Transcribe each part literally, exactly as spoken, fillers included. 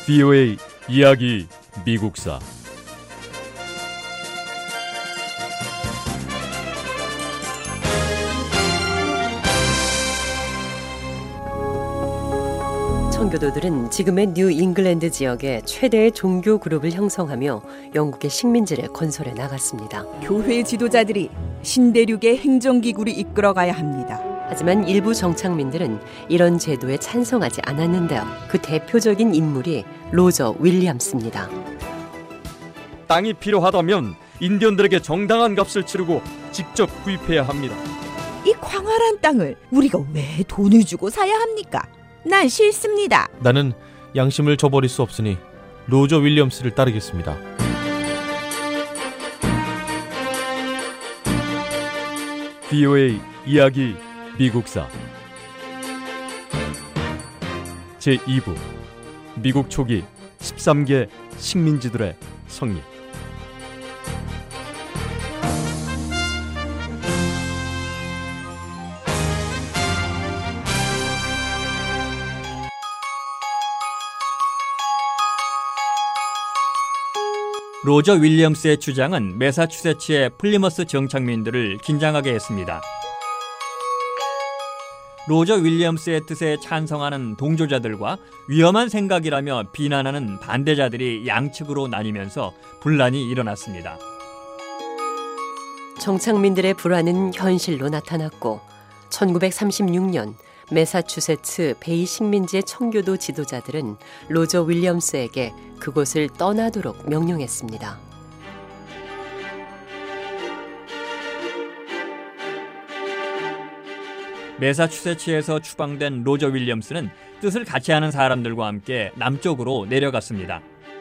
브이오에이 이야기 미국사. 청교도들은 지금의 뉴 잉글랜드 지역에 최대의 종교 그룹을 형성하며 영국의 식민지를 건설해 나갔습니다. 교회 지도자들이 신대륙의 행정기구를 이끌어가야 합니다. 하지만 일부 정착민들은 이런 제도에 찬성하지 않았는데요. 그 대표적인 인물이 로저 윌리엄스입니다. 땅이 필요하다면 인디언들에게 정당한 값을 치르고 직접 구입해야 합니다. 이 광활한 땅을 우리가 왜 돈을 주고 사야 합니까? 난 싫습니다. 나는 양심을 저버릴 수 없으니 로저 윌리엄스를 따르겠습니다. 브이오에이 이야기 미국사 제이 부 미국 초기 십삼 개 식민지들의 성립. 로저 윌리엄스의 주장은 매사추세츠의 플리머스 정착민들을 긴장하게 했습니다. 로저 윌리엄스의 뜻에 찬성하는 동조자들과 위험한 생각이라며 비난하는 반대자들이 양측으로 나뉘면서 분란이 일어났습니다. 정착민들의 불안은 현실로 나타났고 천구백삼십육 년 매사추세츠 베이 식민지의 청교도 지도자들은 로저 윌리엄스에게 그곳을 떠나도록 명령했습니다. 매사추세츠에서 추방된 로저 윌리엄스는 뜻을 같이 하는 사람들과 함께 남쪽으로 내려갔습니다.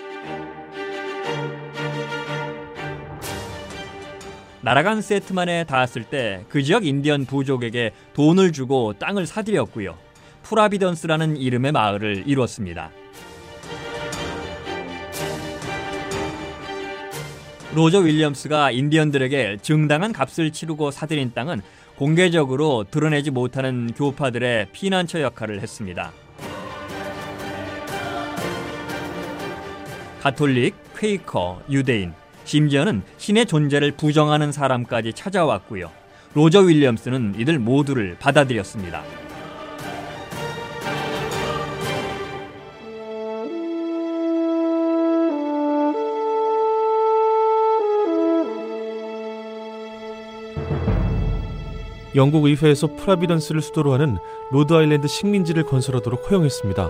날아간 세트만에 닿았을 때 그 지역 인디언 부족에게 돈을 주고 땅을 사들였고요. 프라비던스라는 이름의 마을을 이뤘습니다. 로저 윌리엄스가 인디언들에게 정당한 값을 치르고 사들인 땅은 공개적으로 드러내지 못하는 교파들의 피난처 역할을 했습니다. 가톨릭, 퀘이커, 유대인, 심지어는 신의 존재를 부정하는 사람까지 찾아왔고요. 로저 윌리엄스는 이들 모두를 받아들였습니다. 영국 의회에서 프라비던스를 수도로 하는 로드아일랜드 식민지를 건설하도록 허용했습니다.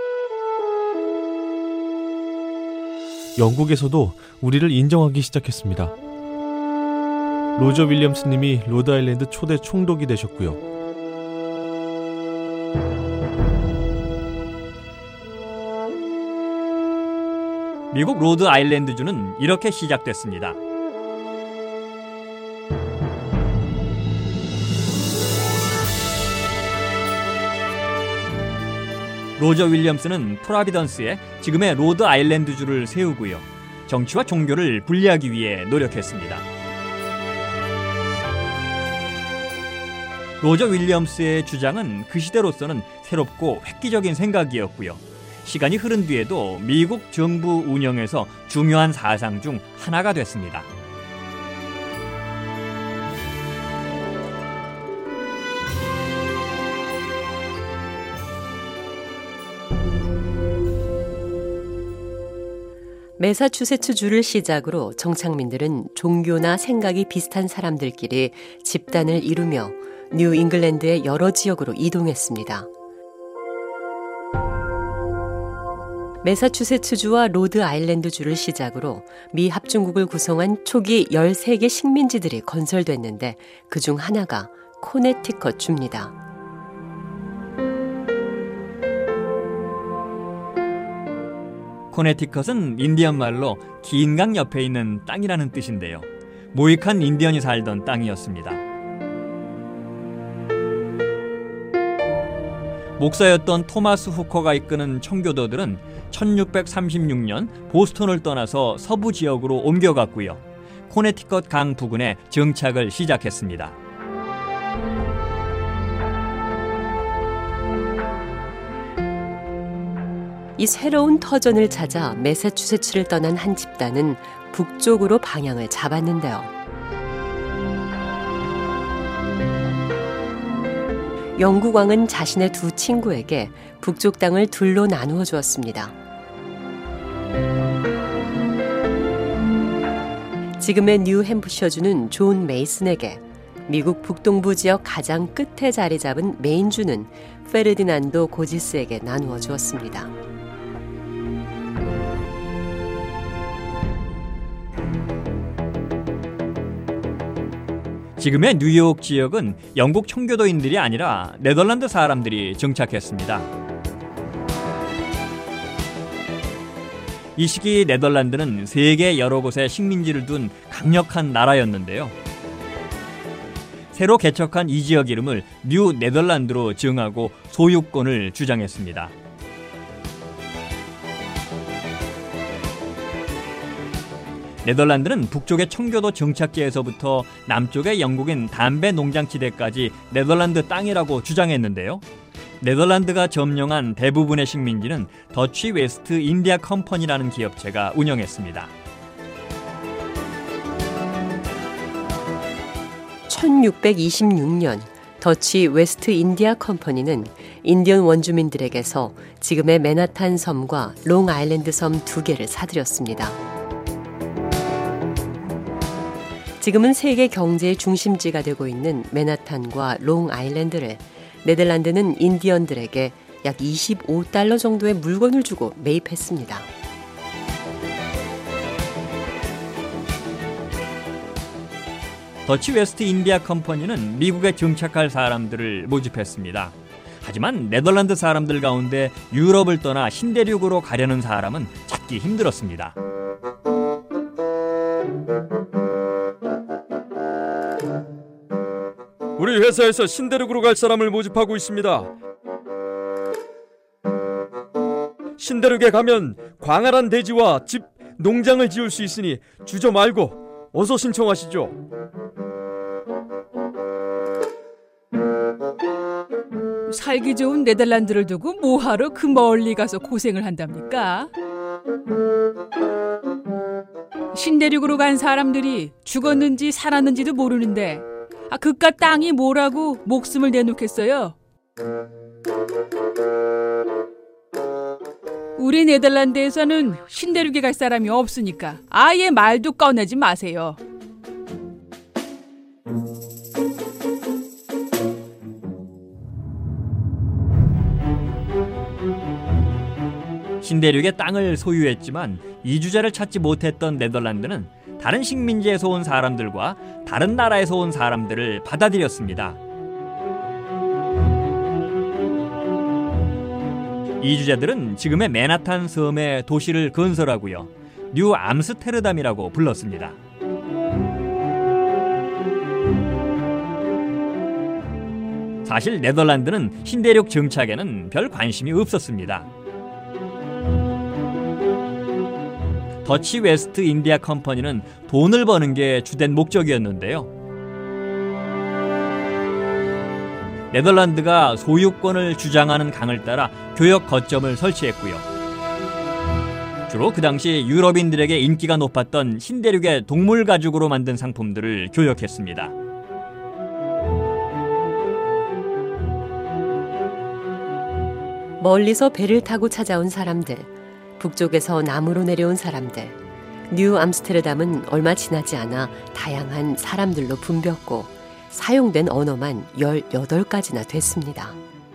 영국에서도 우리를 인정하기 시작했습니다. 로저 윌리엄스님이 로드아일랜드 초대 총독이 되셨고요. 미국 로드아일랜드주는 이렇게 시작됐습니다. 로저 윌리엄스는 프라비던스에 지금의 로드아일랜드주를 세우고요. 정치와 종교를 분리하기 위해 노력했습니다. 로저 윌리엄스의 주장은 그 시대로서는 새롭고 획기적인 생각이었고요. 시간이 흐른 뒤에도 미국 정부 운영에서 중요한 사상 중 하나가 됐습니다. 매사추세츠주를 시작으로 정착민들은 종교나 생각이 비슷한 사람들끼리 집단을 이루며 뉴 잉글랜드의 여러 지역으로 이동했습니다. 매사추세츠주와 로드아일랜드주를 시작으로 미 합중국을 구성한 초기 열세 개 식민지들이 건설됐는데 그중 하나가 코네티컷주입니다. 코네티컷은 인디언 말로 긴 강 옆에 있는 땅이라는 뜻인데요. 모익한 인디언이 살던 땅이었습니다. 목사였던 토마스 후커가 이끄는 청교도들은 천육백삼십육 년 보스턴을 떠나서 서부 지역으로 옮겨갔고요. 코네티컷 강 부근에 정착을 시작했습니다. 이 새로운 터전을 찾아 매사추세츠를 떠난 한 집단은 북쪽으로 방향을 잡았는데요. 영국왕은 자신의 두 친구에게 북쪽 땅을 둘로 나누어 주었습니다. 지금의 뉴햄프셔주는 존 메이슨에게, 미국 북동부 지역 가장 끝에 자리 잡은 메인주는 페르디난도 고지스에게 나누어 주었습니다. 지금의 뉴욕 지역은 영국 청교도인들이 아니라 네덜란드 사람들이 정착했습니다. 이 시기 네덜란드는 세계 여러 곳에 식민지를 둔 강력한 나라였는데요. 새로 개척한 이 지역 이름을 뉴 네덜란드로 정하고 소유권을 주장했습니다. 네덜란드는 북쪽의 청교도 정착지에서부터 남쪽의 영국인 담배 농장지대까지 네덜란드 땅이라고 주장했는데요. 네덜란드가 점령한 대부분의 식민지는 더치 웨스트 인디아 컴퍼니라는 기업체가 운영했습니다. 천육백이십육 년 더치 웨스트 인디아 컴퍼니는 인디언 원주민들에게서 지금의 맨하탄 섬과 롱 아일랜드 섬 두 개를 사들였습니다. 지금은 세계 경제의 중심지가 되고 있는 맨하탄과 롱 아일랜드를 네덜란드는 인디언들에게 약 이십오 달러 정도의 물건을 주고 매입했습니다. 더치 웨스트 인디아 컴퍼니는 미국에 정착할 사람들을 모집했습니다. 하지만 네덜란드 사람들 가운데 유럽을 떠나 신대륙으로 가려는 사람은 찾기 힘들었습니다. 우리 회사에서 신대륙으로 갈 사람을 모집하고 있습니다. 신대륙에 가면 광활한 대지와 집, 농장을 지을 수 있으니 주저 말고 어서 신청하시죠. 살기 좋은 네덜란드를 두고 뭐하러 그 멀리 가서 고생을 한답니까? 신대륙으로 간 사람들이 죽었는지 살았는지도 모르는데 아, 그깟 땅이 뭐라고 목숨을 내놓겠어요? 우리 네덜란드에서는 신대륙에 갈 사람이 없으니까 아예 말도 꺼내지 마세요. 신대륙의 땅을 소유했지만 이주자를 찾지 못했던 네덜란드는 다른 식민지에서 온 사람들과 다른 나라에서 온 사람들을 받아들였습니다. 이주자들은 지금의 맨하탄 섬에 도시를 건설하고요. 뉴 암스테르담이라고 불렀습니다. 사실 네덜란드는 신대륙 정착에는 별 관심이 없었습니다. 더치 웨스트 인디아 컴퍼니는 돈을 버는 게 주된 목적이었는데요. 네덜란드가 소유권을 주장하는 강을 따라 교역 거점을 설치했고요. 주로 그 당시 유럽인들에게 인기가 높았던 신대륙의 동물 가죽으로 만든 상품들을 교역했습니다. 멀리서 배를 타고 찾아온 사람들, 북쪽에서 나무로 내려온 사람들, 뉴 암스테르담은 얼마 지나지 않아 다양한 사람들로 붐볐고 사용된 언어만 열여덟 가지나 됐습니다.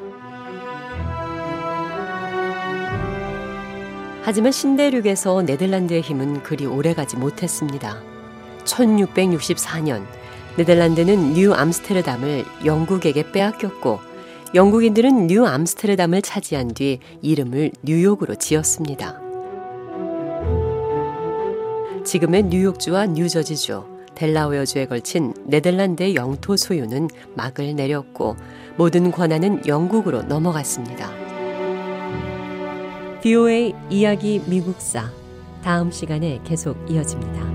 하지만 신대륙에서 네덜란드의 힘은 그리 오래가지 못했습니다. 천육백육십사 년 네덜란드는 뉴 암스테르담을 영국에게 빼앗겼고 영국인들은 뉴 암스테르담을 차지한 뒤 이름을 뉴욕으로 지었습니다. 지금의 뉴욕주와 뉴저지주, 델라웨어주에 걸친 네덜란드의 영토 소유는 막을 내렸고 모든 권한은 영국으로 넘어갔습니다. 비오에이 이야기 미국사, 다음 시간에 계속 이어집니다.